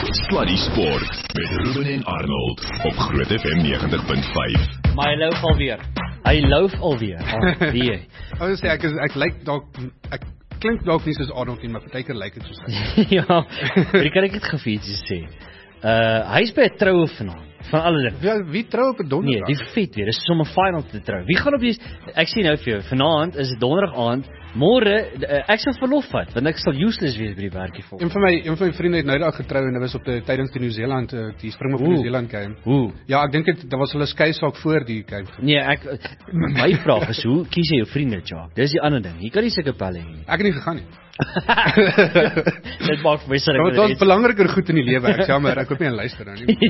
Sluddy Sport met Ruben en Arnold op Groot FM 90.5. Maar hy loop alweer. Alweer. Ek klink dalk nie soos Arnold nie, maar partykeer lyk dit soos hy. Ja, maar kan ek het gefiets sê. Hy is by 'n troue vanaand. Van alle dinge. Ja, wie trou op 'n donderdag? Nee, die vet weer. Dis sommer final te trou. Wie gaan op die ek sien nou vir jou. Vanaand is dit donderdag aand. Môre ek sal verlof vat want ek sal useless wees by die werkie vol. Een van my vriende het nou daag getrou en dit was op tydens die Nieu-Seeland die Springbok Nieu-Seeland game. Ja, ek dink dit was hulle skei saak voor die game. Nee, my vraag is hoe kies jy jou vriende, Jacques? Dis die ander ding. Jy kan nie sulke pelle hê nie. Ek het nie gegaan nie. Dit maak vir my sin. Dit was belangriker goed in die lewe. Ek jammer, ek hoop nie hy luister nou nie.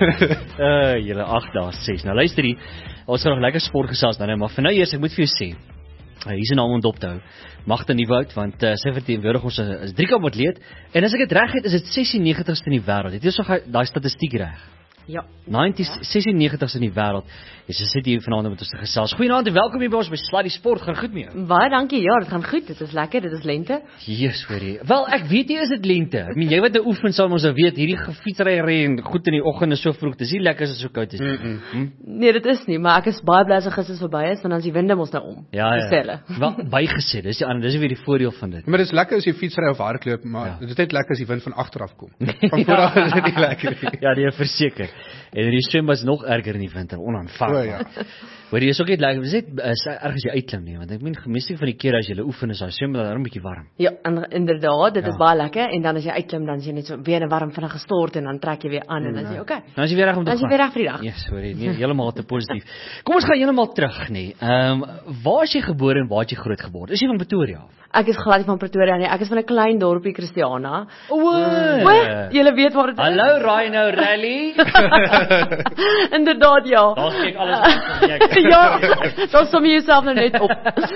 Julle 8 dae 6. Nou luister hier. Ons gaan nog lekker sport gesels dan, maar vir nou eers ek moet vir jou sê. Hier is 'n naam om dop te hou. Magte Nieuwoud, want sy verteenwoordig ons is 3-kamp atleet en as ek dit reg het, is dit 96ste in die wêreld. Het jy so daai statistiek reg? Ja. 96ste in die wêreld. Sy sit hier vanaand met ons te gesels. Goeienaand en welkom hier by ons by Sluddy Sport. Gaan goed mee jou? Baie dankie. Ja, dit gaan goed. Dit is lekker. Dit is lente. Jesus, hoorie. Wel, ek weet nie is dit lente. Ek meen jy wat 'n oefen sal ons nou weet hierdie gefietsry en goed in die oggend is so vroeg. Dis nie lekker as dit so koud is nie. Nee, dit is nie, maar ek is baie bly as gister verby is want dan is die winde mos nou om. Ja. Wel, bygesê. Dis weer die voordeel van dit. Maar dit is lekker as jy fietsry of hardloop, maar dit is net lekker as die wind van agteraf kom. Van vooraf is dit nie lekker nie. Ja, nee, verseker. En die swem was nog erger in die winter, onaanvaarbaar. Ja. Maar jy is ook net lekker, dis net erg as jy uitklim nie, want ek meen meestal van die kere as jy oefen is, swem dan 'n bietjie warm. Ja, inderdaad, dit is baie lekker en dan as jy uitklim dan is jy net so weer 'n warm vinnig gestort en dan trek jy weer aan en dan is jy okay. Dan is jy weer reg om te gaan. Dan is jy weer reg vir die dag. Ja, sorry, nee, heeltemal te positief. Kom ons gaan heeltemal terug, nee. Waar is jy gebore en waar het jy groot geword? Is jy van Pretoria? Ek is glad nie van Pretoria nie. Ek is van 'n klein dorpie Christiana. Julle weet waar dit is. Hallo Rhino Rally. Inderdaad, ja. Daar kyk alles ja, dan som jy jouself nou net op.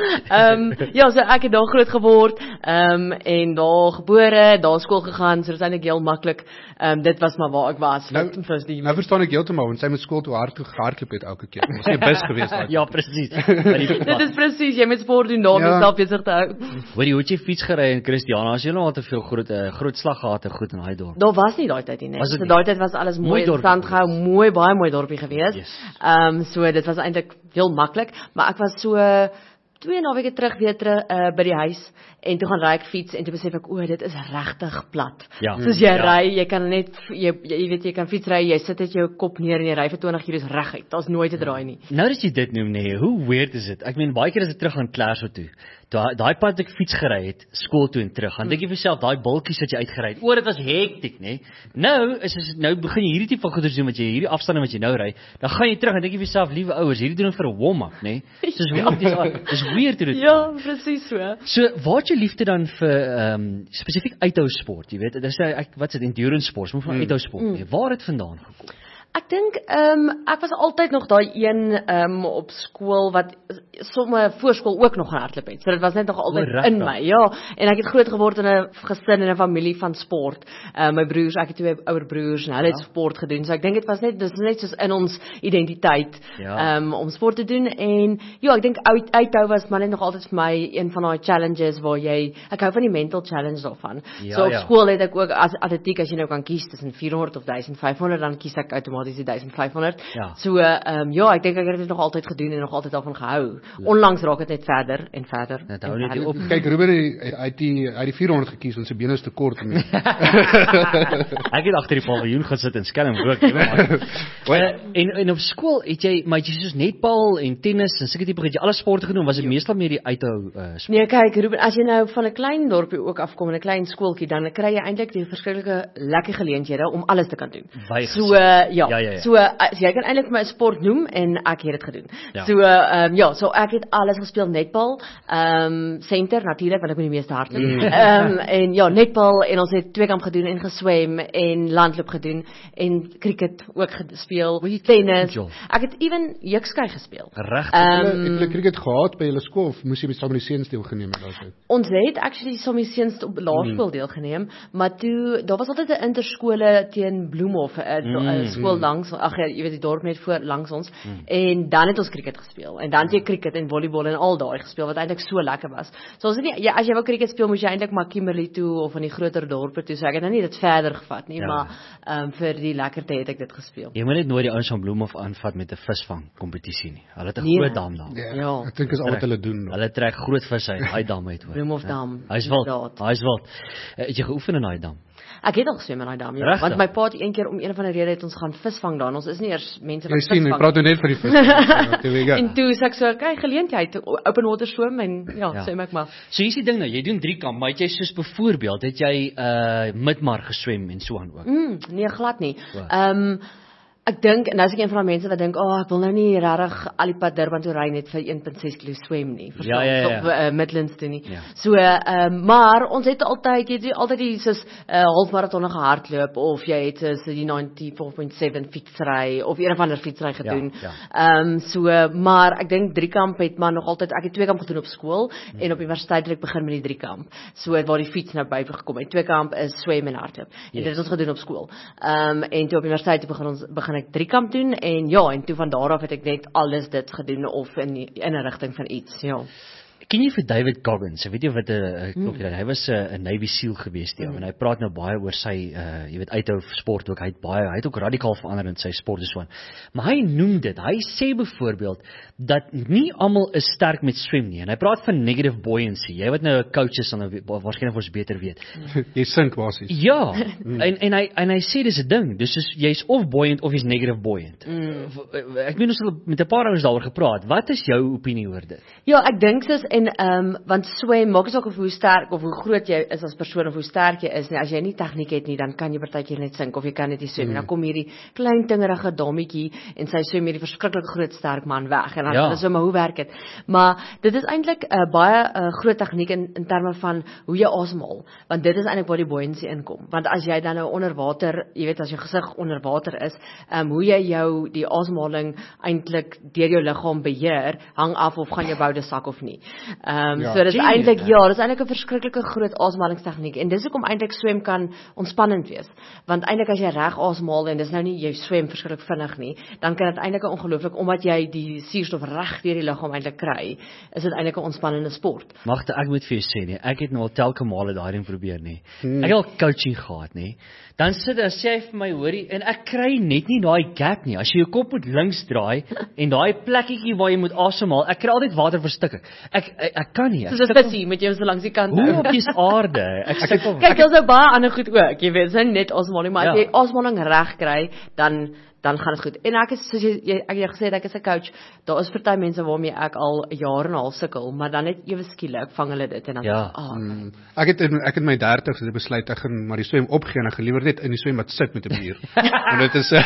Ja, so ek het daar groot geword, en daar gebore, daar skool gegaan, so dit is eintlik heel maklik. Dit was maar waar ek was. Nou verstaan ek heeltemal, want sy moet skool toe hardloop het elke keer. Ons het bus gewees daar. Ja, presies. Dit is presies, jy moet sport doen daar, om self besig te hou. Hoorie, hoe het jy fiets gery in Christiana? As jy nou al te veel groot slag gehad het goed in daai dorp. Daar was nie daai tyd nie. So daai tyd was alles mooi in stand gehou, baie mooi dorpie gewees. Yes. So dit was eintlik heel maklik, maar ek was so 2 naweke terug weer by die huis en toe gaan ry ek fiets en toe besef ek dit is regtig plat. Ja. Soos jy ry, jy kan net jy weet jy kan fietsry, jy sit net jou kop neer en jy ry vir 20 km reguit. Daar's nooit 'n draai nie. Nou dat jy dit noem nee, hoe weird is dit? Ek meen baie keer as ek terug gaan Claresville toe. Daai pad wat ek fiets gery het, skool toe en terug. Dan dink jy vir jouself, daai bultjies wat jy uitgery het. Dit was hektiek, nê? Nou begin jy hierdie tipe van goeders doen wat jy hierdie afstande wat jy nou ry. Dan gaan jy terug en dink jy vir jouself, liewe ouers, hierdie doen vir 'n warm-up, nê? Dis weird dit. Ja, presies so. So, waar het jy liefde dan vir spesifiek uithou sport, jy weet? Dit is wat is dit endurance sport, moet van uithou sport nie. Waar het vandaan gekom? Ek dink ek was altyd nog daai een op skool wat somme voorskool ook nog gehardloop het. So dit was net nog altyd in my. Ja, en ek het groot geword in 'n gesin en 'n familie van sport. My broers, ek het 2 ouer broers en hulle het sport gedoen. So ek dink dit is net soos in ons identiteit om sport te doen en ja, ek dink uithou was maar net nog altyd vir my een van daai challenges waar ek hou van die mental challenge daarvan. So op skool het ek ook as atletiek as jy nou kan kies tussen 400 of 1500 dan kies ek outomaties die 1500. Ja. So ek dink ek het dit nog altyd gedoen en nog altyd daarvan gehou. Onlangs raak dit net verder en verder. Dit hou net op. Kyk, Ruben het die 400 gekies want sy bene is te kort. Ek het agter die paviljoen gesit en skelm rook, en op skool het jy soos netbal en tennis en sulke tipe het jy alle sporte gedoen, was dit meestal meer die uithou sport? Nee, kyk Ruben, as jy nou van 'n klein dorpie ook afkom en 'n klein skooltjie, dan kry jy eintlik die verskillende lekker geleenthede om alles te kan doen. So So jy kan eintlik my sport noem en ek het dit gedoen. Ja. So ek het alles gespeel, netbal, center natuurlik want ek moet die meeste hardloop. En ja, netbal en ons het 2-kamp gedoen en geswem en landloop gedoen en cricket ook gespeel, tennis. Ek het ewen jukskei gespeel. Regtig? Het julle cricket gehad by julle skool of moes jy by saam met die seuns deelgeneem het altyd? Ons het actually saam met die seuns op laerskool deelgeneem, maar toe daar was altyd 'n interskole teen Bloemhof, skool langs, jy weet die dorp net voor langs ons, en dan het ons cricket gespeel, en dan het jy cricket en volleybal en al daai gespeel, wat eintlik so lekker was. So ons het nie, as jy wou cricket speel, moes jy eintlik maar Kimberley toe, of in die groter dorpe toe, so ek het nou nie dit verder gevat nie, maar vir die lekkerte het ek dit gespeel. Jy moet net nooit die ouens van Bloemhof aanvat met 'n visvang kompetisie nie. Hulle het 'n groot dam daar. Ja, ek dink is al wat hulle doen. Hulle trek groot visse uit daai dam uit hoor. Bloemhof dam. Hy's wild. Het jy geoefen in daai dam? Ek het al geswem in daai dam, ja. Want my pa het een keer om een van die redes het ons gaan visvang daar. Ons is nie eers mense wat visvang. Jy sien, jy praat nou net vir die vis. En toe sê ek so, kyk, geleentheid, open water swim en swem ek maar. So hier's die ding nou, jy doen 3 kamp, maar het jy soos byvoorbeeld, het jy midmar geswem en so aan ook? Nee, glad nie. Ek dink, en as ek een van die mense wat dink, ek wil nou nie regtig al die pad Durban toe ry net vir 1.6 km swem nie, of Midlands toe nie. So, maar ons het altyd, jy het altyd die soos halfmarathon gehardloop, of jy het soos die 94.7 fietsry, of een of ander fietsry gedoen. So, maar ek dink 3 kamp het maar nog altyd, ek het 2 kamp gedoen op skool, en op universiteit het ek begin met die 3 kamp. So, waar die fiets nou by gekom het. 2 kamp is swem en hardloop. En dit het ons gedoen op skool. En toe op universiteit begin ek 3 kamp doen, en toe van daar af het ek net alles dit gedoen, of in 'n rigting van iets, Ken jy vir David Goggins? Ek weet nie wat hy was 'n Navy SEAL geweest, en hy praat nou baie oor sy jy weet uithou sport ook. Hy het ook radikaal verander in sy sport en so aan. Maar hy noem dit. Hy sê byvoorbeeld dat nie almal is sterk met swem nie, en hy praat van negative buoyancy. Jy wat nou 'n coach is, dan waarskynlik ons beter weet. Jy sink basies. Ja, en hy sê dis 'n ding. Dus jy's of buoyant of jy's negative buoyant. Ek weet ons het met 'n paar ouens daaroor gepraat. Wat is jou opinie oor dit? Ja, ek dink soos want swem maak nie saak of hoe sterk of hoe groot jy is as persoon of hoe sterk jy is nie. As jy nie tegniek het nie, dan kan jy partykeer net sink of jy kan net nie swem. En dan kom hierdie klein tingerige dammetjie en sy swem hierdie verskriklike groot sterk man weg. En dan is so, maar hoe werk dit? Maar dit is eintlik baie groot tegniek in terme van hoe jy asemhaal, want dit is eintlik waar die buoyancy inkom. Want as jy dan nou onder water, jy weet as jou gesig onder water is, hoe jy die asemhaling eintlik deur jou liggaam beheer, hang af of gaan jou boude sak of nie. So dit is eintlik dis eintlik 'n verskriklike groot asemhalingstegniek, en dis hoekom eintlik swem kan ontspannend wees. Want eintlik as jy reg asemhaal, en dis nou nie jy swem verskriklik vinnig nie, dan kan dit eintlik ongelooflik, omdat jy die suurstof reg deur die liggaam eintlik kry, is dit eintlik 'n ontspannende sport. Magte, ek moet vir jou sê nie, ek het nou al telke male daai ding probeer nie. Ek het al coaching gehad nie. Dan sê hy vir my, hoorie, en ek kry net nie daai gap nie. As jy jou kop moet links draai en daai plekkie waar jy moet asemhaal, ek kry altyd water verstik. Ek kan nie. Soos 'n visie met jou so langs die kant. Hoe op die aarde? Kyk, daar's nou baie ander goed ook. Jy weet, dis nou net asemhaling, maar as jy asemhaling reg kry, dan gaan dit goed. En ek is, soos jy gesê het, ek is 'n coach. Daar is party mense waarmee ek al 'n jaar en 'n half sukkel, maar dan net ewe skielik vang hulle dit en dan Ek het in my 30's besluit ek gaan maar die swem opgee en ek gaan liewer net in die swembad sit met 'n bier. En dit is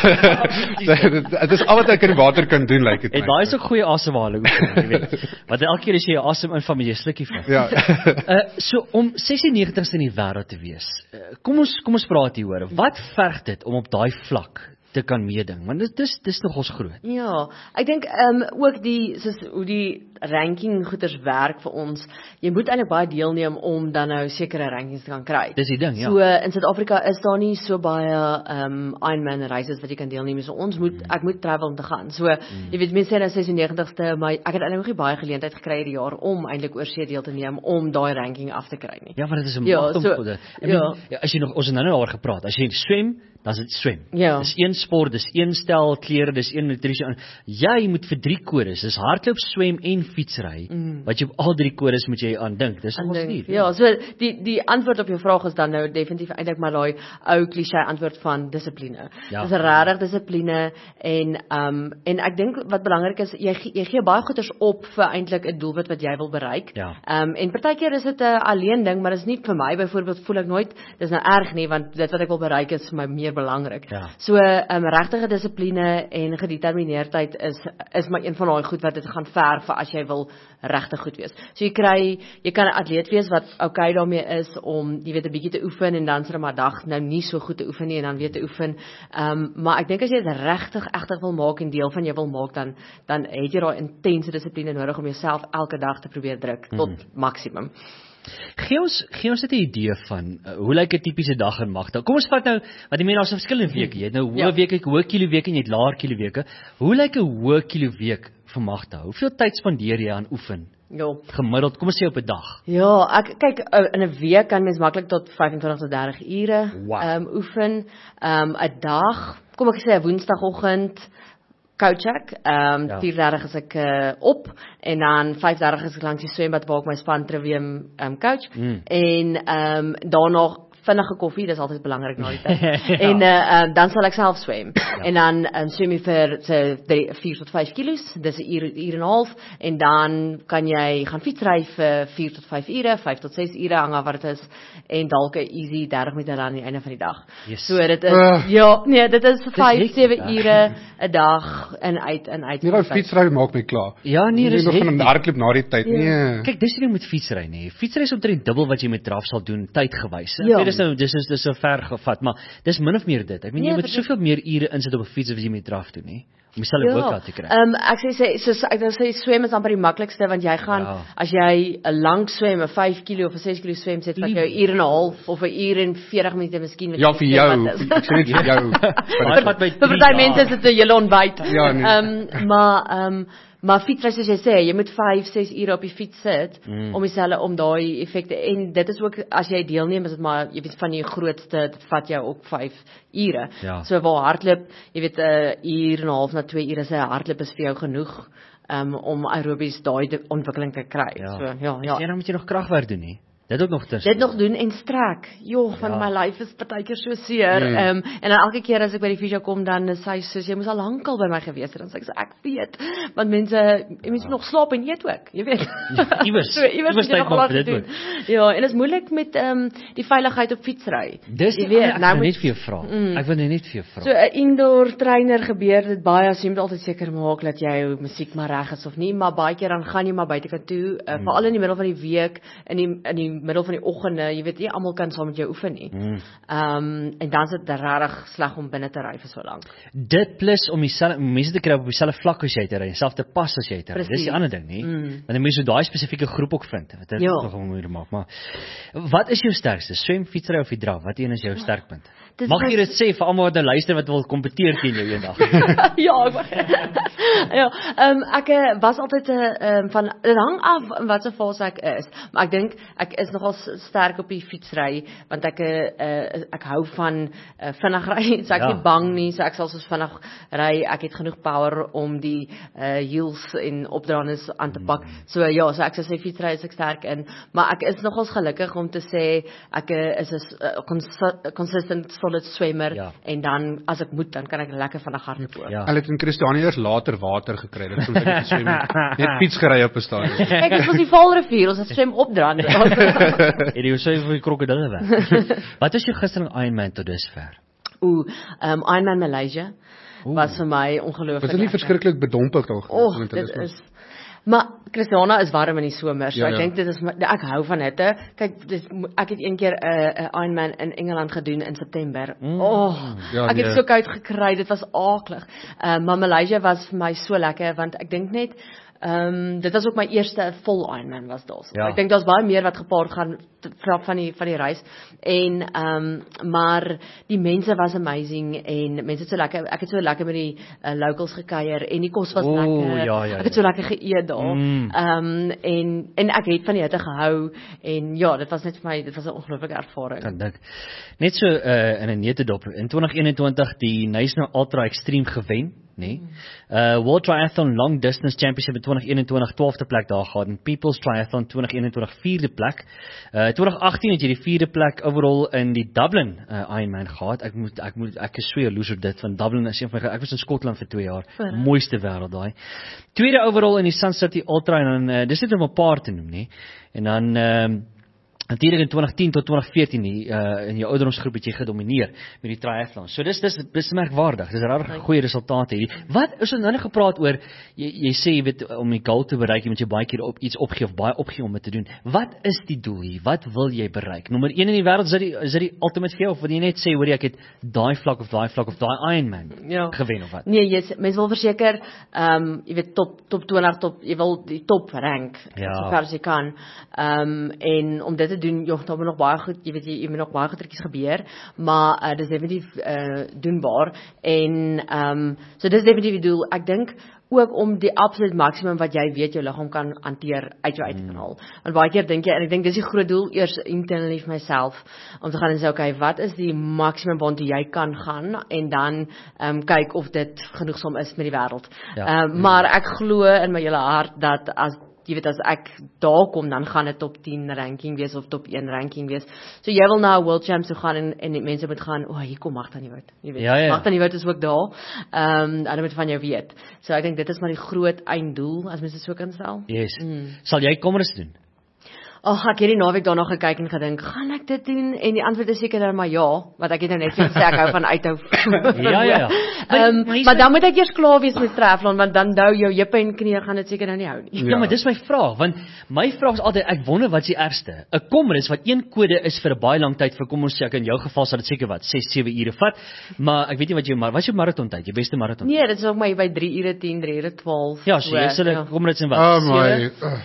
dit is al wat ek in die water kan doen, lyk dit. En daai is ook goeie asemhaling, jy weet. Want elke keer as jy asem invang, jy slukkie van. Ja. So om 96ste in die wêreld te wees. Kom ons praat hier hoor. Wat verg dit om op daai vlak te kan meeding, want dis nogals groot. Ja, ek dink ook soos hoe die ranking goeders werk vir ons. Jy moet eintlik baie deelneem om dan nou sekere rankings te kan kry. Dis die ding, ja. So in Suid-Afrika is daar nie so baie Ironman races wat jy kan deelneem, so ek moet travel om te gaan. So jy weet mense sê nou 96ste, maar ek het eintlik nog nie baie geleentheid gekry hierdie jaar om eintlik oorsee deel te neem om daai ranking af te kry nie. Ja, maar dit is 'n magte. As jy nog ons het nou daaroor gepraat, as jy swem, dan is dit swem. Dis een sport, dis een stel klere, dis een nutrisie. Jy moet vir 3 kodes, dis hardloop, swem en fietsry. Wat jy op al 3 kodes moet jy aan dink. Dis ons nie. Ja, so die antwoord op jou vraag is dan nou definitief eintlik maar daai ou klise antwoord van dissipline. Dis regtig dissipline en ek dink wat belangrik is, jy gee baie goeders op vir eintlik 'n doelwit wat jy wil bereik. En partykeer is dit 'n alleen ding, maar dis nie vir my byvoorbeeld voel ek nooit dis nou erg nie, want dit wat ek wil bereik is vir my meer belangrik. So regtige dissipline en gedetermineerdheid is maar een van daai goed wat dit gaan verg vir as jy wil regtig goed wees. So jy kan 'n atleet wees wat okay daarmee is om jy weet 'n bietjie te oefen en dan sê maar dag nou nie so goed te oefen nie en dan weer te oefen. Maar ek dink as jy dit regtig wil maak en deel van jou wil maak, dan het jy daai intense dissipline nodig om jouself elke dag te probeer druk tot maksimum. Gee ons net 'n idee van hoe lyk 'n tipiese dag in Magda? Kom ons vat nou, want die mense daar's verskillende weke. Jy het nou hoë weke, hoë kilo weke en jy het laer kilo weke. Hoe lyk 'n hoë kilo week vir Magda? Hoeveel tyd spandeer jy aan oefen? Ja. Gemiddeld, kom ons sê op 'n dag. Ja, ek kyk in 'n week kan mens maklik tot 25 tot 30 ure oefen. 'n dag, kom ek sê 'n woensdagoggend coach ek, 4:30 is ek op en dan 5:30 is ek langs die swembad waar ek my span trivium coach en daarna vinnige koffie, dis altyd belangrik na die tyd. En dan sal ek self swem. En dan swem jy vir 4 tot 5 kilos, dis 'n uur en 'n half en dan kan jy gaan fietsry vir 4 tot 5 ure, 5 tot 6 ure hang af wat dit is en dalk 'n easy 30 minute aan die einde van die dag. Yes. So dit is dit is 5-7 ure 'n dag in uit. Nee, daai fietsry maak my klaar. Ja, nee, dis ek begin hardloop na die tyd. Nee. Kyk, dis nie met fietsry nie. Fietsry is omtrent dubbel wat jy met draf sal doen tydgewys. Dis so ver gevat, maar dis min of meer dit. Ek meen jy moet soveel meer ure insit op 'n fiets as jy met draf doen, nie? Om dieselfde workout te kry. Ek sê swem is amper die maklikste want jy gaan as jy 'n lang swem, 'n 5 kilo of 'n 6 kilo swem sit vir jou 1 uur en 'n half of 1 uur en 40 minute miskien. Ja, vir jou. Ek sê net vir jou. Vir baie mense is dit 'n hele ontbyt. Ja, nee. Maar fietsry soos jy sê, jy moet 5-6 ure op die fiets sit om dieselfde om daai effekte en dit is ook as jy deelneem is dit maar jy weet van die grootste dit vat jou ook 5 ure. So waar hardloop, jy weet 'n uur en 'n half na 2 ure se hardloop is vir jou genoeg om aerobies daai ontwikkeling te kry. So En dan moet jy nog kragwerk doen nie. Dit ook nog dit nog doen en strek. Van my lyf is partykeer so seer. En dan elke keer as ek by die fisio kom dan is sy soos jy moes al lankal by my gewees het. Dan sê ek weet, want mense nog slaap en eet ook, jy weet. Iewers tyd maak dit doen. Ja, en dit is moeilik met die veiligheid op fietsry. Dis jy weet, ek wil net vir jou vra. Ek wil net vir jou vra. So 'n indoor trainer gebeur dit baie as jy moet altyd seker maak dat jou musiek maar reg is of nie, maar baie keer dan gaan jy maar buitekant toe, veral in die middel van die week in die middel van die oggende, jy weet nie almal kan saam met jou oefen nie. En dan is dit regtig sleg om binne te ry vir so lank. Dit plus om mense te kry op dieselfde vlak as jy te ry, dieselfde pas as jy te ry. Dis die ander ding, nie? Want dan moet jy daai spesifieke groep ook vind. Wat dit nogal moeilik maak, maar wat is jou sterkste? Swem, fietsry of die draf? Wat een is jou sterkpunt? Mag jy dit sê vir almal wat nou luister wat wil kompeteer teen jou eendag? Ek was altyd van dit hang af in watter fase ek is, maar ek dink ek is nogal sterk op die fietsry want ek hou van vinnig ry, so ek is nie bang nie, so ek sal soos vinnig ry, ek het genoeg power om die heels en opdraandes aan te pak. So ek sou sê fietsry is ek sterk in, maar ek is nogals gelukkig om te sê ek is 'n consistent solid swemmer en dan as ek moet dan kan ek lekker vinnig hardloop. Hulle het in Christiania eers later water gekry, dit soms net swem. Net fiets gery op 'n stadion. Kyk, dit was die Vaalrivier, ons het swem opdraand. En jy sê vir die krokodille weg. Wat is jou gunsteling Ironman tot dusver? Ironman Malaysia was vir my ongelooflik. Was dit nie verskriklik bedompeld al? Dit is. Maar Christiana is warm in die somer, so ek dink dit is ek hou van hitte. Kyk, ek het een keer 'n Ironman in Engeland gedoen in September. Ek het so koud gekry, dit was aaklig. Maar Malaysia was vir my so lekker want ek dink net dit was ook my eerste vol Ironman was daar. So. Ek dink daar's baie meer wat gepaard gaan van die reis en maar die mense was amazing en mense het so lekker ek het so lekker met die locals gekuier en die kos was lekker. Ek het so lekker geëet daar. En ek het van die hitte gehou en dit was net vir my dit was 'n ongelooflike ervaring. Kan dink. Net so in 'n neutedop in 2021 die National Ultra Extreme gewen. Nee. World Triathlon Long Distance Championship in 2021 12de plek daar gehad en People's Triathlon 2021 4de plek. 2018 het jy die 4de plek overall in die Dublin Ironman gehad. Ek is so jaloers op dit want Dublin is een van ek was in Skotland vir 2 jaar. Mooiste wêreld daai. Tweede overall in die Sun City Ultra en dan dis net om 'n paar te noem, nê. En dan Natuurlik in 2010 tot 2014 in jou ouderdomsgroep het jy gedomineer met die triathlon. So dis merkwaardig. Dis regtig goeie resultate hier. Wat is nou net gepraat oor jy sê jy weet om die goal te bereik, jy moet jy baie keer iets opgee of baie opgee om dit te doen. Wat is die doel hier? Wat wil jy bereik? Nommer 1 in die wêreld, is dit die ultimate vir jou of wil jy net sê hoor jy ek het daai vlak of daai Ironman gewen of wat? Nee, mens wil verseker jy weet top 20 jy wil die top rank sover as jy kan. En om dit te doen, daar moet nog baie goed, jy weet jy moet nog baie goedjies gebeur, maar dis definitief doenbaar en so dis definitief die doel. Ek dink ook om die absolute maksimum wat jy weet jou liggaam kan hanteer uit jou uit te kan haal. Want baie keer dink jy, en ek dink dis die groot doel, eers internally vir myself, om te gaan en sê, okay, wat is die maksimum waartoe jy kan gaan, en dan kyk of dit genoegsaam is met die wêreld. Maar ek glo in my hele hart dat jy weet, as ek daar kom, dan gaan dit top 10 ranking wees, of top 1 ranking wees. So jy wil na World Champs toe gaan, en die mense moet gaan, hier kom Magda Nieuwoud. Jy weet, Magda Nieuwoud is ook daar, hulle moet van jou weet. So ek dink dit is maar die groot einddoel, as mens dit so kan stel. Yes. Sal jy Comrades doen? Ek het die naweek daarna gekyk en gedink, gaan ek dit doen? En die antwoord is seker dan maar ja, want ek het nou net gesê ek hou van uithou. Ja. Maar dan moet ek eers klaar wees met triathlon, want dan jou heupe en knie gaan dit seker nou nie hou nie. Ja, maar dis my vraag, want my vraag is altyd, ek wonder wat is die ergste? 'n Comrades wat een kode is vir 'n baie lang tyd, vir kom ons sê, in jou geval sal dit seker wat 6-7 ure vat, maar ek weet nie wat is jou marathon tyd, jou beste marathon? Nee, dit is ook maar by 3 ure 10, 3 ure 12. Ja, so jy sê Comrades en wat?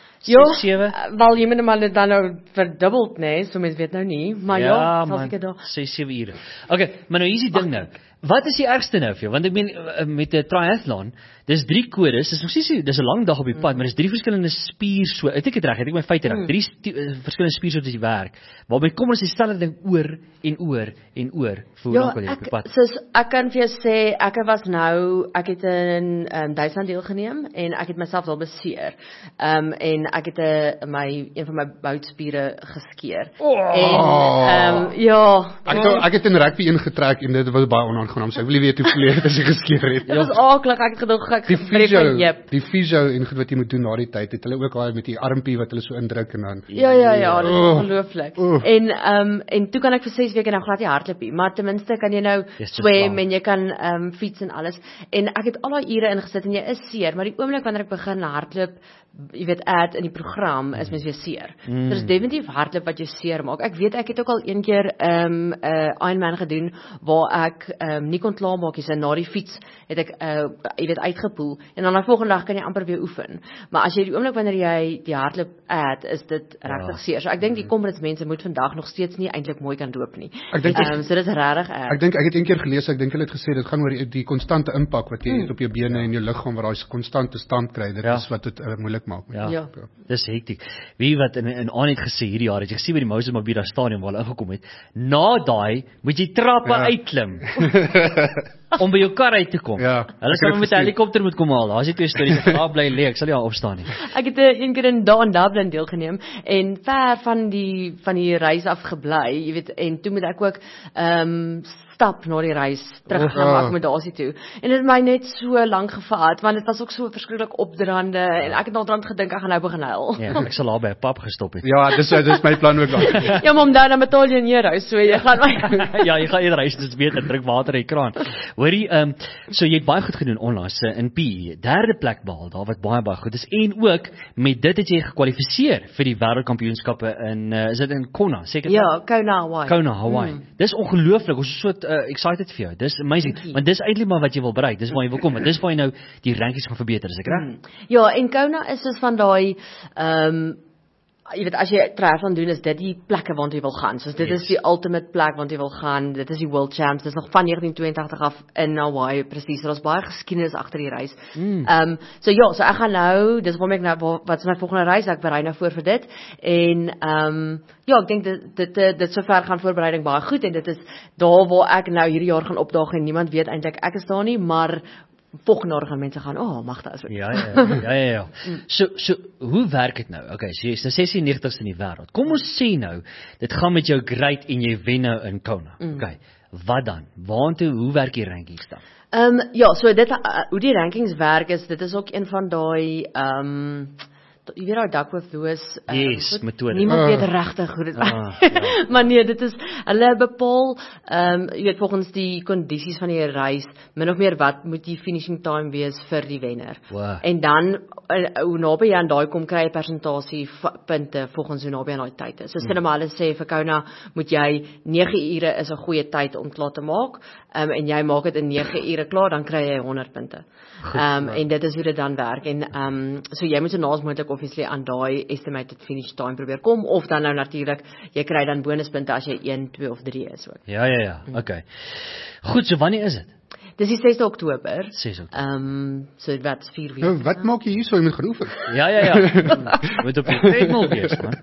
Wel, jy moet maar dan nou verdubbeld, nee, so mens weet nou nie, maar sal seker daar 6-7 ure. Okay, maar nou hier is die ding nou. Wat is die ergste nou vir jou? Want ek meen met 'n triathlon, dis 3 kodes, dis nog nie dis 'n lang dag op die pad, maar dis 3 verskillende spiersoorte. Het ek dit reg? Het ek my feite reg? 3 verskillende spiersoorte die werk. Waarby kom ons dieselfde ding oor en oor en oor vir hoe lank wil jy op die pad? Soos ek kan vir jou sê, ek het in Duitsland deelgeneem en ek het myself daar beseer. En ek het een van my boutspiere geskeer. Ek het in rugby ingetrek en dit was baie onaangenaam. So ek wil nie weet hoe volledig as jy geskeer het. Dit was aaklig, ek het gedog ek die fysio en goed wat jy moet doen na die tyd, het hulle ook al met die armpie wat hulle so indruk en dan. Ja, dit is ongelooflik. En toe kan ek vir 6 weke nou glad nie hardloop nie, maar ten minste kan jy nou swem en jy kan fiets en alles. En ek het al daai ure ingesit en jy is seer, maar die oomblik wanneer ek begin hardloop, jy weet, in die program is mens weer seer. Dit is definitief hardloop wat jy seer maak. Ek weet ek het ook al een keer Ironman gedoen waar ek nie kon klaarmaak nie, so na die fiets het ek jy weet uitgepoel en dan die volgende dag kan jy amper weer oefen. Maar as jy die oomblik wanneer jy die hardloop is dit regtig seer. So ek dink die Comrades mense moet vandag nog steeds nie eintlik mooi kan loop nie. So dit is regtig erg. Ek het een keer gelees, ek dink hulle het gesê dit gaan oor die konstante impak wat jy het op jou bene en jou liggaam waar daai konstante stand kry. Dit is wat dit moeilik maak. Ja. Dis hektiek. Wie wat in aan het gesê hierdie jaar, het jy gesien by die Moses Mabhida stadion waar hulle ingekom het. Na daai moet jy trappe uitklim. Om by jou kar uit te kom. Hulle sal met 'n helikopter moet kom haal. Daar's die twee stories. Daar bly lê. Ek sal nie opstaan nie. Ek het een keer in Dublin deelgeneem en ver van die reis af gebly, jy weet, en toe moet ek ook stap na die reis terug na my akkommodasie toe. En dit het my net so lank gevat, want dit was ook so verskriklik opdraande en ek het nog dran gedink ek gaan nou begin huil. Ja, ek sal daar by 'n pap gestop het. Ja, dis my plan ook daar. Ja, maar om dan betaal jy in jou huis, so jy gaan Ja, jy gaan eerder huis, dis beter, druk water in die kraan. Hoorie, so jy het baie goed gedoen onlangs in PE, 3de plek behaal daar wat baie goed is en ook met dit het jy gekwalifiseer vir die wêreldkampioenskappe in is dit in Kona, seker? Ja, Kona, Hawaii. Dis ongelooflik, ons is so excited vir jou. Dis amazing. Want dis eintlik maar wat jy wil bereik. Dis waar jy wil kom. Want dis waar jy nou die rankings gaan verbeter, is ek reg? Ja, en Kona is dus van daai jy weet, as jy triathlon doen, is dit die plekke waar jy wil gaan. So dit is die ultimate plek waar jy wil gaan. Dit is die World Champs. Dit is nog van 1982 af in Hawaii, presies. So daar's baie geskiedenis agter die reis. So ek gaan nou, dis waarom ek nou wat is my volgende reis? Ek berei nou voor vir dit. En ek dink dit sover gaan voorbereiding baie goed en dit is daar waar ek nou hierdie jaar gaan opdaag en niemand weet eintlik ek is daar nie, maar volgende jaar gaan mense gaan, Magda is Ja. So hoe werk dit nou? Okay, so jy is 96ste in die wêreld. Kom ons sê nou, dit gaan met jou great en jy wen nou in Kona. Okay, wat dan? Hoe werk die rankings dan? So dit hoe die rankings werk is, dit is ook een van daai jy weet Duckworth Lewis, Yes, metode. Niemand weet regtig hoe dit Ja. maar nee, dit is hulle bepaal jy weet volgens die kondisies van die reis min of meer wat moet die finishing time wees vir die wenner. Wow. En dan hoe naby jy aan daai kom kry jy persentasie punte volgens hoe naby aan daai tyd is. So sê maar hulle sê vir Kona moet jy 9 ure is 'n goeie tyd om klaar te maak. En jy maak dit in 9 ure klaar, dan kry jy 100 punte. En dit is hoe dit dan werk en so jy moet so naas moontlik obviously aan daai estimated finish time probeer kom of dan nou natuurlik jy kry dan bonuspunte as jy 1, 2 of 3 is ook. Ja, okay. Goed, so wanneer is dit? Dis die 6de Oktober. 6 Oktober. So wat is 4 weke. Nou, wat maak jy hier so? Jy moet gaan oefen. Ja. Moet op die treadmill wees, man.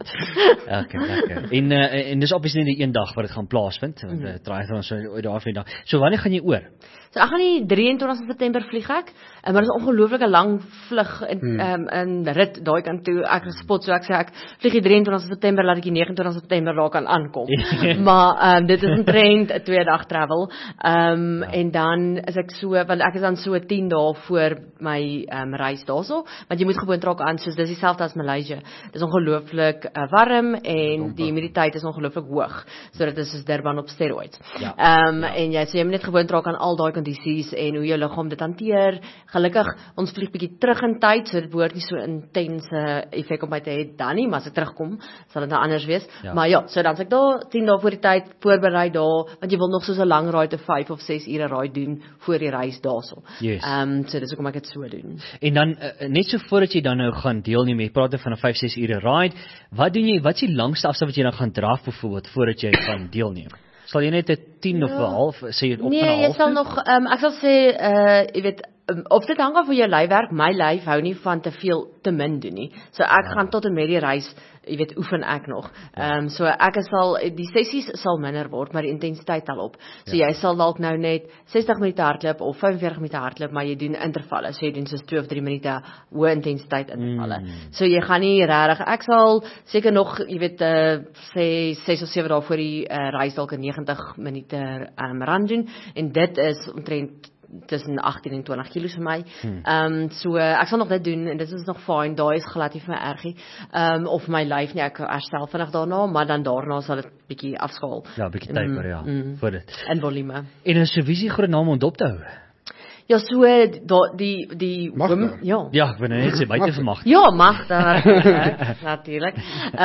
Okay. En dis obviously nie een dag wat dit gaan plaasvind, want triathlon so uit daar van dag. So wanneer gaan jy oor? So ek gaan die 23 September vlieg ek, maar dit is 'n ongelooflike lang vlug in rit daai kant toe. Ek spot so ek sê ek vlieg die 23 September laat ek die 29 September daar kan aankom. Maar dit is 'n trend 'n 2-dag travel. En dan is ek so want ek is dan so 10 dae voor my reis daarso, want jy moet gewoond raak aan soos dis dieselfde as Maleisië. Dit is ongelooflik warm en die humiditeit is ongelooflik hoog. So dit is soos Durban op steroids. En jy moet net gewoond raak aan al daai kondisies en hoe jou liggaam dit hanteer. Gelukkig ons vlieg bietjie terug in tyd, so dit behoort nie so intense effek op my te hê dan nie, maar as ek terugkom, sal dit nou anders wees. Maar ja, so dan as ek daar 10 dae voor die tyd voorberei daar, want jy wil nog so 'n lang raai te 5 of 6 ure raai doen voor die reis daarso. Yes. So dis hoekom ek dit so doen. En dan net so voordat jy dan nou gaan deelneem, jy praat van 'n 5-6 ure ride, wat doen jy, wat is die langste afstand wat jy dan gaan draf byvoorbeeld voordat jy gaan deelneem? Sal jy net 'n 10 of 'n half sê jy op van 'n half? Nee, jy sal nog ek sal sê jy weet of dit hang af van jou lyfwerk. My lyf hou nie van te min doen nie. So ek gaan tot en met die reis, jy weet, oefen ek nog. So ek sal die sessies sal minder word, maar die intensiteit tel op. So jy sal dalk nou net 60 minute hardloop of 45 minute hardloop, maar jy doen intervalle. So jy doen soos 2 of 3 minute hoë intensiteit intervalle. So jy gaan nie regtig, ek sal seker nog, jy weet, sê 6 of 7 dae voor die reis dalk 'n 90 minute run doen en dit is omtrent tussen 18 en 20 kilos vir my. So ek sal nog dit doen en dit is nog fyn. Daai is glad nie vir my ergie. Of my lyf nie, ek herstel vinnig daarna, maar dan daarna sal dit bietjie afskaal. Ja, bietjie taper vir dit. In volume. En is so visie groot naam om dop te hou. Ja, so die Magda. Ja, ek wil net sê buite vir Magda. Ja, Magda natuurlik.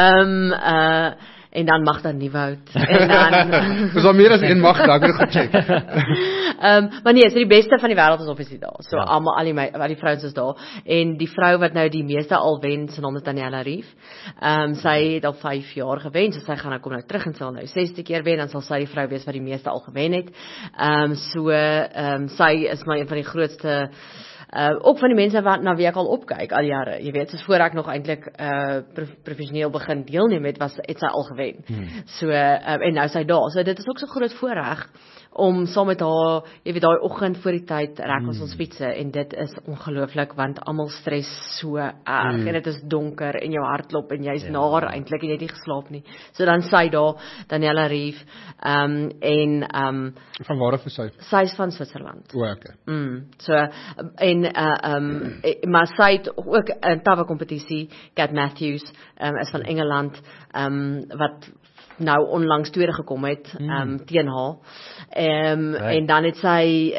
En dan Magda Nieuwoud en dan Dis al meer as een Magda, ek het gecheck. Maar nee, so die beste van die wêreld is obviously daar. So almal al die vrouens is daar en die vrou wat nou die meeste al wen, sy naam is Daniela Rief. Sy het al 5 jaar gewen, so sy gaan nou kom nou terug en sy sal nou 6de keer wen, dan sal sy die vrou wees wat die meeste al gewen het. Sy is maar een van die grootste ook van die mense wat na wie ek al opkyk al jare. Jy weet, soos voor ek nog eintlik professioneel begin deelneem het sy al gewen. So en nou sy daar. So dit is ook so groot voorreg om saam met haar, jy weet, daai oggend voor die tyd rek ons fietsse en dit is ongelooflik want almal stres so erg en dit is donker en jou hart klop en jy's naar eintlik en jy het nie geslaap nie. So dan sy daar, Daniela Rief Van waar af is sy? Sy is van Switserland. Okay. So maar sy het ook 'n tawe kompetisie, Kat Matthews, is van Engeland, wat nou onlangs tweede gekom het teen haar. En dan het sy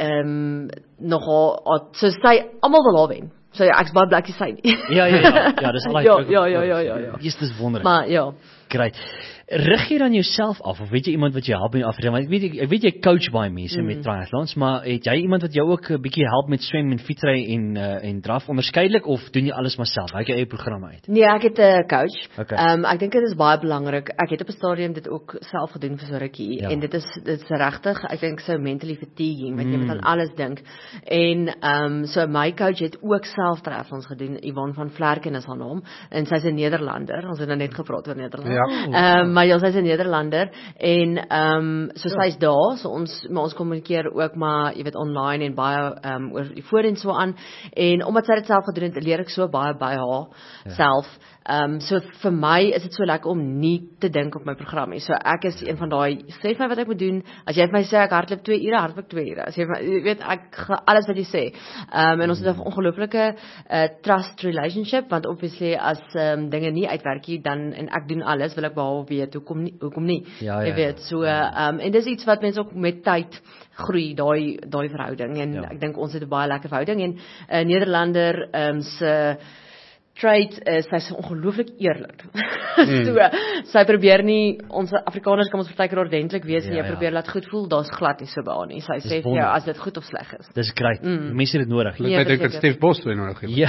so sy almal wil haar wen. So ek's baie bly sy nie. Ja, dis al Ja. Dis wonderlik. Maar ja. Great. Rig jy dan jouself af of weet jy iemand wat jou help met afrig? Want ek weet jy coach baie mense met triathlons, maar het jy iemand wat jou ook 'n bietjie help met swem en fietsry en draf onderskeidelik of doen jy alles maar self? Hou jy eie programme uit? Nee, ek het 'n coach. Okay. Ek dink dit is baie belangrik. Ek het op 'n stadium dit ook self gedoen vir so rukkie en dit is regtig, ek dink so mentally fatiguing want jy moet aan alles dink. En so my coach het ook self triathlons gedoen. Yvonne van Vlerken is haar naam en sy's 'n Nederlander. Ons het nou net gepraat oor Nederland. Ja. Maar ja, sy's 'n Nederlander en so sy's daar, so ons kommunikeer ook maar, jy weet, online en baie oor die voor en so aan. En omdat sy dit self gedoen het, leer ek so baie by haar self. So vir my is dit so lekker om nie te dink op my program nie. So ek is een van daai, sê vir my wat ek moet doen. As jy vir my sê ek hardloop 2 ure, hardloop ek 2 ure. As jy weet, ek alles wat jy sê. En ons het 'n ongelooflike trust relationship, want obviously as dinge nie uitwerk nie, dan en ek doen alles, wil ek behalwe weet hoekom nie. Jy weet, so en dis iets wat mense ook met tyd groei, daai verhouding, en ek dink ons het 'n baie lekker verhouding, en Nederlander se trait is, sy's ongelooflik eerlik. So, sy probeer nie, ons Afrikaners kan ons partykeer ordentlik wees, en jy probeer laat goed voel, daar's glad nie so by haar nie. Sy sê vir jou as dit goed of sleg is. Dis great. Mense het dit nodig. Ek dink dat Stef Bos dit nodig het.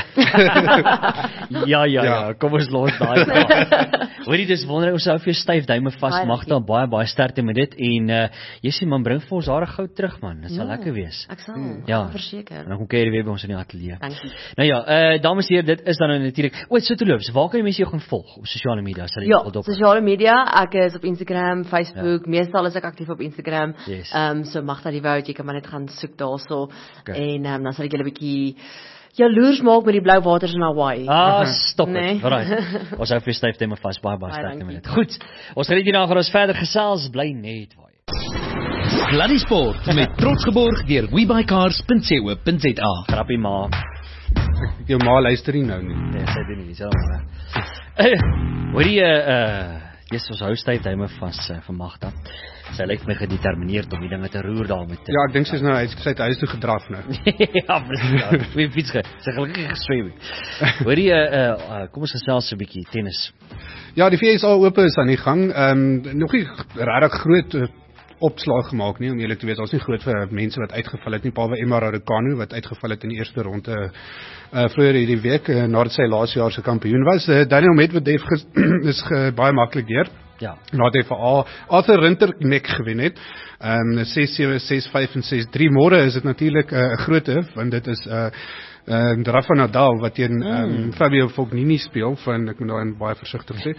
Ja, kom ons los daai. Hoorie, dis wonderlik, ons hou vir jou styf duime vas, Magda, baie sterkte met dit, en jy sê man, bring vir ons hare gou terug man, dit sal lekker wees. Ek sal, verseker. En dan kom kuier weer by ons in die ateljee. Dankie. Nou ja, dames en heren, dit is dan natuurlik. So te loops, waar kan jy mense jou gaan volg op sosiale media? Sosiale media, ek is op Instagram, Facebook, meestal is ek aktief op Instagram. So Magda die Woud, jy kan maar net gaan soek daarso, en dan sal ek julle 'n bietjie jaloers maak met die blou waters in Hawaii. Stop it. Right. Ons hou vir styf tema vas, baie sterk met dit. Goed, ons gaan net hierna gaan ons verder gesels, bly net waar. Bloody Sport met trots geborg deur webuycars.co.za. Grappie ma. Jou ma luister nie nou nie. Nee, sy doen nie, so maar. Hoorie, ons hou styf duime vas vir Magda. Sy lyk my gedetermineerd om die dinge te roer daar met. Ja, ek dink sy's nou uit huis toe gedraf nou. Ja, presies. Wie fiets ge. Sy gelukkig geswem. Hoorie, kom ons gesels so 'n bietjie tennis. Ja, die FSA Open is aan die gang. Nog nie regtig groot opslag gemaak nie, om eerlik te wees, daar's nie groot vir mense wat uitgeval het nie, behalwe Emma Raducanu wat uitgeval het in die eerste ronde vroeër hierdie week, nadat sy laas jaar se kampioen was. Daniel Medvedev is baie maklik deur. Ja. Nadat hy vir Arthur Rinderknecht gewen het. 6-7, 6-5 en 6-3. Môre is dit natuurlik 'n groote, want dit is Rafa Nadal wat teen Fabio Fognini speel, van ek moet nou baie versigtig sê.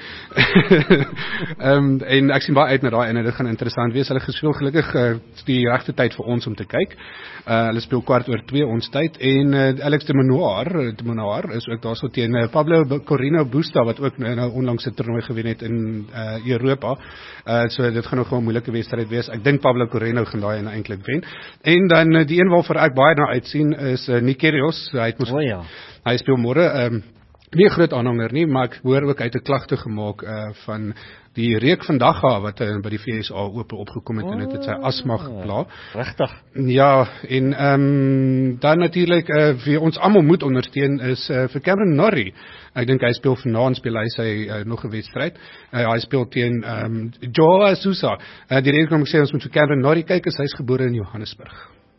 En ek sien baie uit na daai, en dit gaan interessant wees. Hulle gespeel gelukkig die regte tyd vir ons om te kyk. Hulle speel 2:15 ons tyd, en Alex de Minaur is ook daarso teen Pablo Carreño Busta, wat ook nou onlangs 'n toernooi gewen het in Europa. So dit gaan nog 'n moeilike wedstryd wees. Ek dink Pablo Carreño gaan daai eintlik wen. En dan die een waarvoor ek baie na uitsien is Nick Kyrgios. Hy speel môre, nie 'n groot aanhanger nie, maar ek hoor ook uit 'n klagte gemaak van die reuk vandag wat by die FSA Open opgekom het, en dit het sy asma gepla. Regtig? Ja, en dan natuurlik wie ons almal moet ondersteun is vir Cameron Norrie. Ek dink hy speel vanaand, speel hy sy nog 'n wedstryd. Hy speel teen Joao Sousa. Die rede hoekom ek sê ons moet vir Cameron Norrie kyk is hy's gebore in Johannesburg.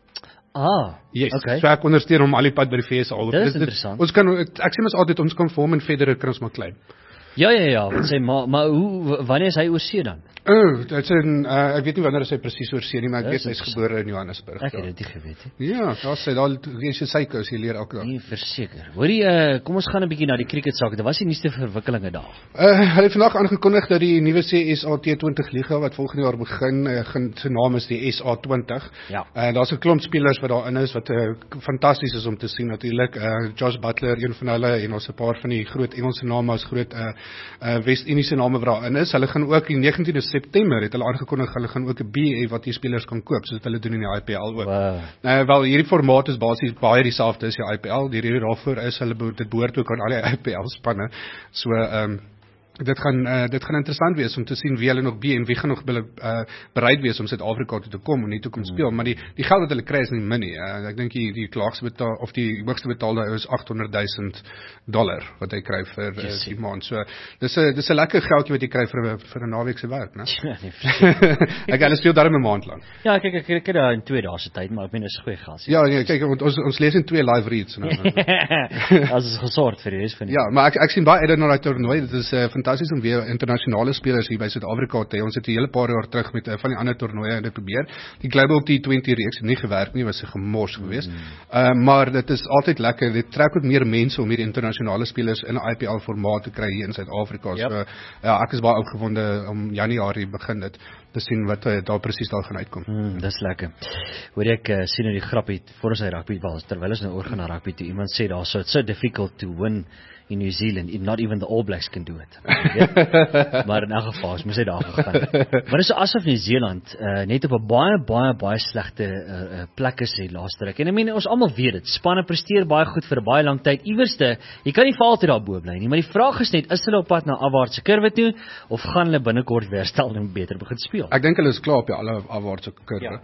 Yes. Okay. So ek ondersteun hom al die pad by die FSA. Dit is interessant. Ons kan, ek sê mos altyd, ons kan vir hom en Federer kan ons maar klein. Ja, wat sê, maar wanneer is hy oorsee dan? Dit is ek weet nie wanneer hy presies oorsee nie, maar ek weet hy's gebore in Johannesburg. Ek het dit nie geweet nie. Ja, daar lees jy sy kous, jy leer elke dag. Nee, verseker. Hoorie, kom ons gaan 'n bietjie na die cricket saak. Daar was nie nuutste verwikkelinge daar. Hulle het vandag aangekondig dat die nuwe CSA T20 liga wat volgende jaar begin, sy naam is die SA20. Ja. Daar's 'n klomp spelers wat daarin is wat fantasties is om te sien natuurlik. Josh Butler, een van hulle, en ons 'n paar van die groot Engelse name as groot West-Indiese name wat daarin is. Hulle gaan ook die 19de September het hulle aangekondig, hulle gaan ook 'n BA wat die spelers kan koop, soos hulle doen in die IPL ook. Wow. Wel, hierdie formaat is basies baie dieselfde as die IPL. Die rede daarvoor is dit behoort ook aan al die IPL spanne. So dit gaan interessant wees om te sien wie hulle nog en wie gaan nog bereid wees om Suid-Afrika toe te kom en nie toe kom speel, maar die geld wat hulle kry is nie min nie. Ek dink die laagste betaal of die hoogste betaalde is $800,000 wat hy kry vir die maand. So dis 'n lekker geldjie wat jy kry vir 'n naweek se werk, né? Ek hulle speel daarmee 'n maand lank. Ja, kyk ek kry daar in 2 dae se tyd, maar ek meen is goeie gas. Ja, nee, kyk ons lees in 2 live reads nou. As is gesort vir die res van die. Ja, maar ek sien baie uit na daai toernooi. Dit is fantasties fantasties om weer internasionale spelers hier by Suid-Afrika te hê. Ons het 'n hele paar jaar terug met van die ander toernooie dit probeer. Die Global T20 reeks het nie gewerk nie, was 'n gemors geweest. Maar dit is altyd lekker. Dit trek ook meer mense om hierdie internasionale spelers in 'n IPL formaat te kry hier in Suid-Afrika. So ja, ek is baie opgewonde om Januarie begin dit te sien wat daar presies daar gaan uitkom. Dis lekker. Hoor ek sien nou die grappie voor ons hy rugby was, terwyl ons nou oorgaan na rugby toe. Iemand sê daar, so it's so difficult to win in New Zealand, not even the All Blacks can do it. Maar in elk geval, ons moes hy daar gegaan. Maar dis so asof New Zealand net op 'n baie slegte plek is die laaste ruk. En ek meen ons almal weet dit. Spanne presteer baie goed vir 'n baie lang tyd. Iewerste, jy kan nie vir altyd daar bo bly nie, maar die vraag is net, is hulle op pad na afwaartse kurwe toe of gaan hulle binnekort weer herstel en beter begin speel? Ek dink hulle is klaar op die alle afwaartse kurwe.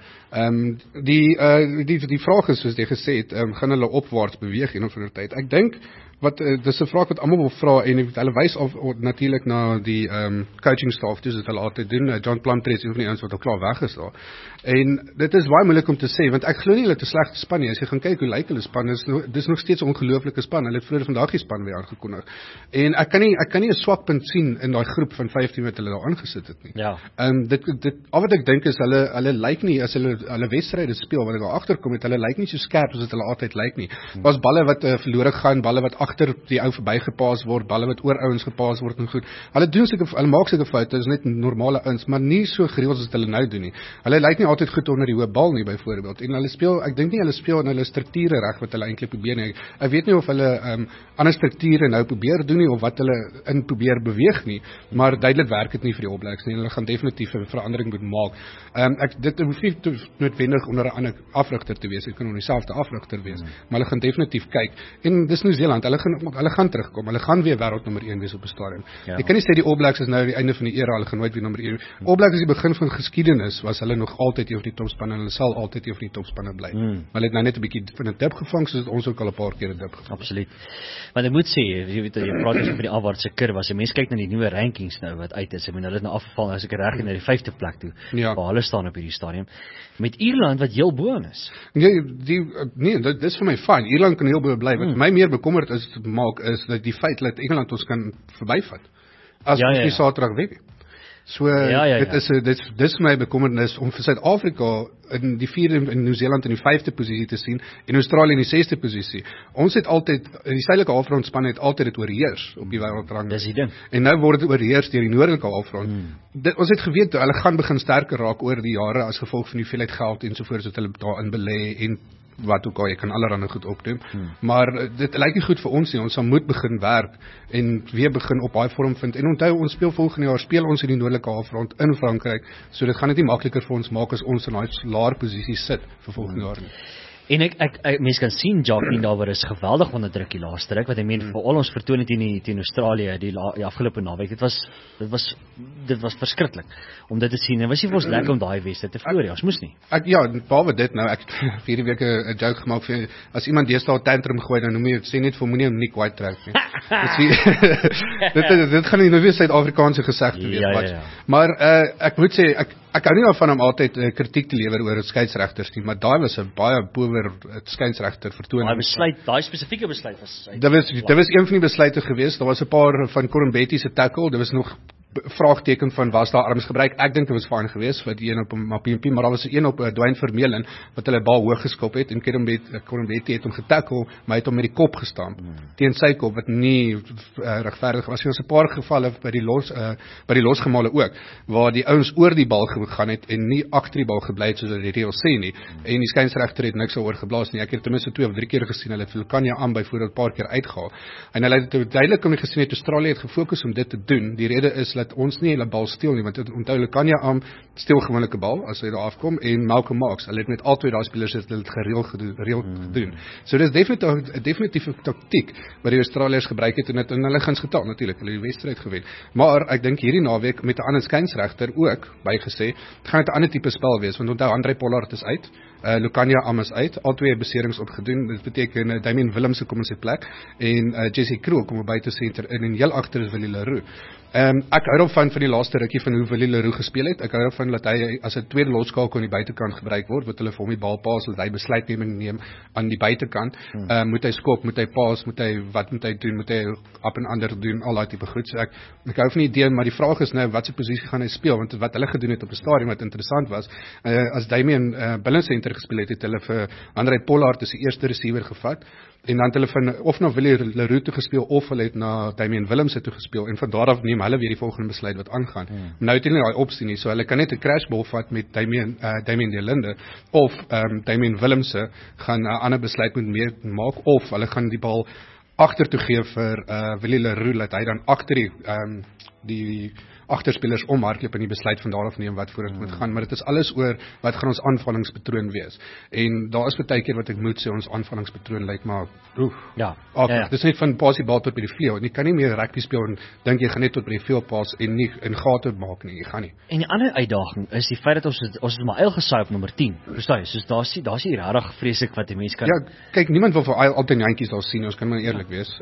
Die vraag is, soos jy gesê het, gaan hulle opwaarts beweeg en of in 'n tyd. Ek dink dis 'n vraag wat almal wil vra en hulle wys natuurlik na die coaching staff, dis wat hulle altyd doen. John Plumtree is een van die ouens wat al klaar weg is daar. En dit is baie moeilik om te sê, want ek glo nie hulle het 'n slegte span nie. As jy gaan kyk hoe lyk hulle span, dis nog steeds 'n ongelooflike span. Hulle het vroeër vandag die span weer aangekondig. En ek kan nie 'n swak punt sien in daai groep van 15 wat hulle daar aangesit het nie. Ja. Al wat ek dink is hulle lyk nie as hulle wedstryde speel wat ek daar agterkom het, hulle lyk nie so skerp as wat hulle altyd lyk nie. Daar's balle wat verlore gaan, balle wat agter die ou verbygepaas word, balle wat oor ouens gepaas word en goed. Hulle maak seker foute, dit is net normale ouens, maar nie so gereeld as wat hulle nou doen nie. Hulle lyk nie altyd goed onder die hoë bal nie byvoorbeeld. En hulle speel, ek dink nie hulle speel in hulle strukture reg wat hulle eintlik probeer nie. Ek weet nie of hulle ander strukture nou probeer doen nie of wat hulle in probeer beweeg nie, maar duidelik werk dit nie vir die All Blacks nie. Hulle gaan definitief 'n verandering moet maak. Dit hoef nie noodwendig onder 'n ander afrigter te wees. Dit kan onder dieselfde afrigter wees, maar hulle gaan definitief kyk. En dis New Zealand, hulle gaan terugkom. Hulle gaan weer wêreldnommer 1 wees op 'n stadium. Ja. Jy kan nie sê die All Blacks is nou die einde van die era, hulle gaan nooit weer nommer 1. All Blacks is die begin van geskiedenis, was hulle nog altyd een van die topspanne en hulle sal altyd een van die topspanne bly. Maar hulle het nou net 'n bietjie van 'n dip gevang, soos ons ook al 'n paar keer 'n dip gevang. Absoluut. Want ek moet sê, jy weet jy praat oor die afwaartse kurwe. As jy mens kyk na die nuwe rankings nou wat uit is, ek bedoel hulle het nou afgeval as ek reg na die 5de plek toe. Ja. Waar hulle staan op hierdie stadium met Ierland wat heel bo is. Nee, dit is vir my fyn. Ierland kan heel bo bly. Wat my meer bekommerd is dat die feit dat Engeland ons kan verbyvat as ons die Saterdag wen. So dit is my bekommernis om vir Suid-Afrika in die 4de en Nieu-Seeland in die 5de posisie te sien en Australië in die 6de posisie. Ons het altyd in die suidelike halfrond span het altyd dit oorheers op die wêreldrang. Dis die ding. En nou word dit oorheers deur die noordelike halfrond. Ons het geweet hulle gaan begin sterker raak oor die jare as gevolg van die hoeveelheid geld ensovoorts wat hulle daarin belê en wat ook al, jy kan allerhande goed opdoen. Maar dit lyk nie goed vir ons nie. Ons sal moet begin werk en weer begin op daai vorm vind. En onthou, ons speel volgende jaar ons in die noordelike halfrond in Frankryk. So dit gaan dit nie makliker vir ons maak as ons in daai laer posisie sit vir volgende jaar nie. En ek mense kan sien Jacques daar is geweldig onder druk die laaste ruk, wat ek meen vir al ons vertoning teen Australië die afgelope naweek. Dit was verskriklik om dit te sien. En was nie vir ons lekker om daai wedstryd te verloor, ons moes nie. Behalwe dit nou, ek het hierdie week 'n joke gemaak vir as iemand deesdae tantrum gooi, dan noem jy sê net vir moenie hom nie kwyt trek nie. Dit gaan nie nou weer Suid-Afrikaanse gesegde wees, ja. Maar ek moet sê ek hou nie daarvan om altyd kritiek te lewer oor skeieregters nie, maar daai was 'n baie power skeieregter vertoning. Daai spesifieke besluit was Dit was een van die besluite geweest. Daar was 'n paar van Corambetti se tackle, dit was nog vraagteken van was daar arms gebruik. Ek dink dit was fyn geweest vir die een op Mapimpi, maar daar was 'n een op Dwayne Vermeulen wat hulle bal hoog geskop het en Corambetti het hom getackle, maar hy het hom met die kop gestamp teen sy kop wat nie regverdig was. Daar was 'n paar gevalle by die losgemale ook waar die ouens oor die bal gegaan het en nie agter die bal gebly het soos die reël sê nie. En die skeieregter het niks oor geblaas nie. Ek het ten minste 2 of 3 keer gesien hulle het Vulkania aan byvoorbeeld 'n paar keer uitgehaal. En hulle het duidelik om gesien het Australië het gefokus om dit te doen. Die rede is dat ons nie hulle bal steel nie, want onthou hulle kan ja steel gewoonlike bal as hy daar afkom en Malcolm Marx, hulle het met al twee daai spelers het hulle dit gereeld gedoen. So dis definitief 'n taktiek wat die Australiërs gebruik het en hulle guns getal natuurlik, hulle het die wedstryd gewen. Maar ek dink hierdie naweek met 'n ander skeieregter ook bygesê, gaan dit 'n ander tipe spel wees, want onthou André Pollard is uit. Lukania Am is uit, al twee beserings opgedoen. Dit beteken Damien Willemse kom in sy plek en Jesse Kroel kom by te senter in en heel agter is Willie Leroux. Ek hou daarvan van die laaste rukkie van hoe Willie Leroux gespeel het. Ek hou daarvan dat hy as 'n tweede lotskakel aan die buitekant gebruik word, wat hulle vir hom die bal paas, dat hy besluitneming neem aan die buitekant. Moet hy skop, moet hy paas, wat moet hy doen, moet hy op en ander doen, al daai tipe goed. So ek hou van die idee, maar die vraag is nou, watse posisie gaan hy speel? Want wat hulle gedoen het op 'n stadium wat interessant was, as Damian Billen center gespeel het hulle vir André Pollard as die eerste receiver gevat. En dan het hulle van of na Willie Leroux toe gespeel of hulle het na Damian Willemse toe gespeel en van daar af neem hulle weer die volgende besluit wat aangaan. Nou het hulle nie daai opsie nie, so hulle kan net 'n crashball vat met Damian de Linde of Damian Willemse gaan 'n ander besluit moet maak of hulle gaan die bal agter toe gee vir Willie Leroux dat hy dan agter die agterspelers omhardloop en die besluit van daarof neem wat vooruit moet gaan, maar dit is alles oor wat gaan ons aanvallingspatroon wees. En daar is baie keer wat ek moet sê ons aanvallingspatroon lyk maar dis net van pasie bal tot by die vleuel. Jy kan nie meer rugby speel en dink jy gaan net tot by die vleuel pas en nie in gate maak nie, jy gaan nie. En die ander uitdaging is die feit dat ons het maar eil gesaai op nommer 10. Verstaan jy? Soos daar's nie regtig vreeslik wat die mens kan. Ja, kyk, niemand wil vir eil altyd jantjies daar sien, ons kan maar eerlik wees.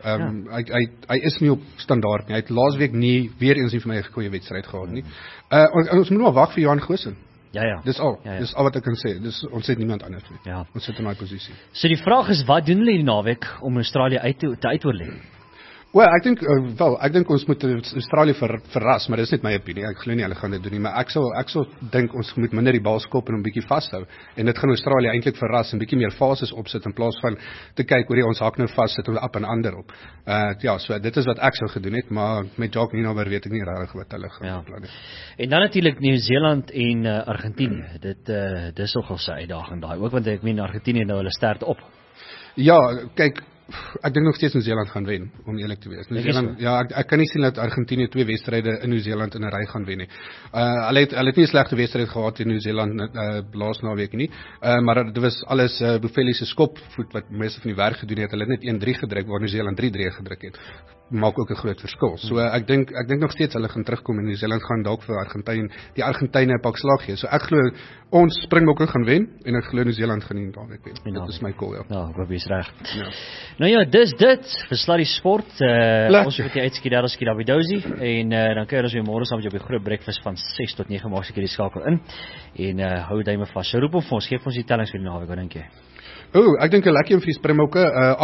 Hy is nie op standaard nie. Hy het laasweek nie weer eens nie vir my 'n goeie wedstryd gehad nie. Ons moet maar wag vir Johan Goosen. Ja. Dis al wat ek kan sê. Ons het niemand anders nie. Ja. Ons sit in daai posisie. So die vraag is, wat doen hulle die naweek om Australië te uitoorlê? Wel, ek dink ons moet Australië verras, maar dis net my opinie. Ek glo nie hulle gaan dit doen nie, maar ek sal dink ons moet minder die bal skop en hom bietjie vashou. En dit gaan Australië eintlik verras en bietjie meer fases opsit in plaas van te kyk hoe ons hak nou vas sit en op en ander op. So dit is wat ek sou gedoen het, maar met Jacques Nienaber weet ek nie regtig wat hulle gaan plan nie. En dan natuurlik Nieu-Seeland en Argentinië. Dis nogal 'n uitdaging daai ook, want ek meen Argentinië nou hulle stert op. Ja, kyk, ek dink nog steeds Nieu-Seeland gaan wen, om eerlik te wees. Nieu-Seeland, ek kan nie sien dat Argentinië 2 wedstryde in Nieu-Seeland in 'n ry gaan wen nie. Hulle het nie 'n slegte wedstryd gehad in Nieu-Seeland laas naweek nie, maar dit was alles Boffelli se skopvoet wat meeste van die werk gedoen het. Hulle het net 1-3 gedruk waar Nieu-Seeland 3-3 gedruk het. Maak ook 'n groot verskil. So ek dink nog steeds hulle gaan terugkom en Nieu-Seeland gaan dalk vir die Argentyne 'n pak slag gee. So ek glo ons Springbokke gaan wen en ek glo Nieu-Seeland gaan nie daardie wen. Dit is my call, ja. Nou, Robbie's reg. Ja. Nou ja, dis dit vir Sluddy Sport. Ons moet jy uitskiet daar as Kidavidosi en dan kuier ons weer môre saam met jou op die groot breakfast van 6 tot 9 maak seker die skakel in. En hou duime vas. So roep op vir ons, gee vir ons die tellings vir die naweek, wat dink jy? Ek dink 'n lekker een vir die Springbokke,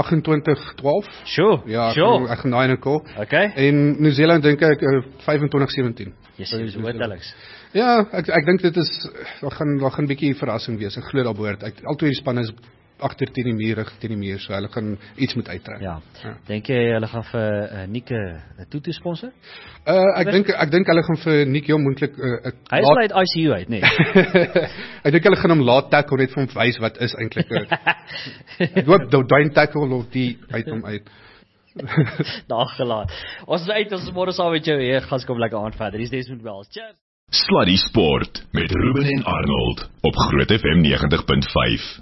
28-12. Sure. Ja, ek gaan daai call. Okay. En Nieu-Seeland dink ek 25-17. Yes, so wat tellings? Ja, ek dink dit is daar gaan 'n bietjie verrassing wees. Ek glo daarbehoort. Albei die spanne is agter teen die muur, so hulle gaan iets moet uittrek. Ja. Dink jy hulle gaan vir Nick 'n toetoe sponsor? Ek dink hulle gaan vir Nick heel moontlik hy is uit ICU uit, nee. Ek dink hulle gaan hom laat tackle net vir hom wys wat is eintlik 'n doop daai tackle of die uit hom uit. Daggelaat. Ons is uit, ons môre saam met jou hier, gaskom lekker aan verder. Dis Desmond Wells. Cheers. Sluddy Sport met Ruben en Arnold op Groot FM 90.5.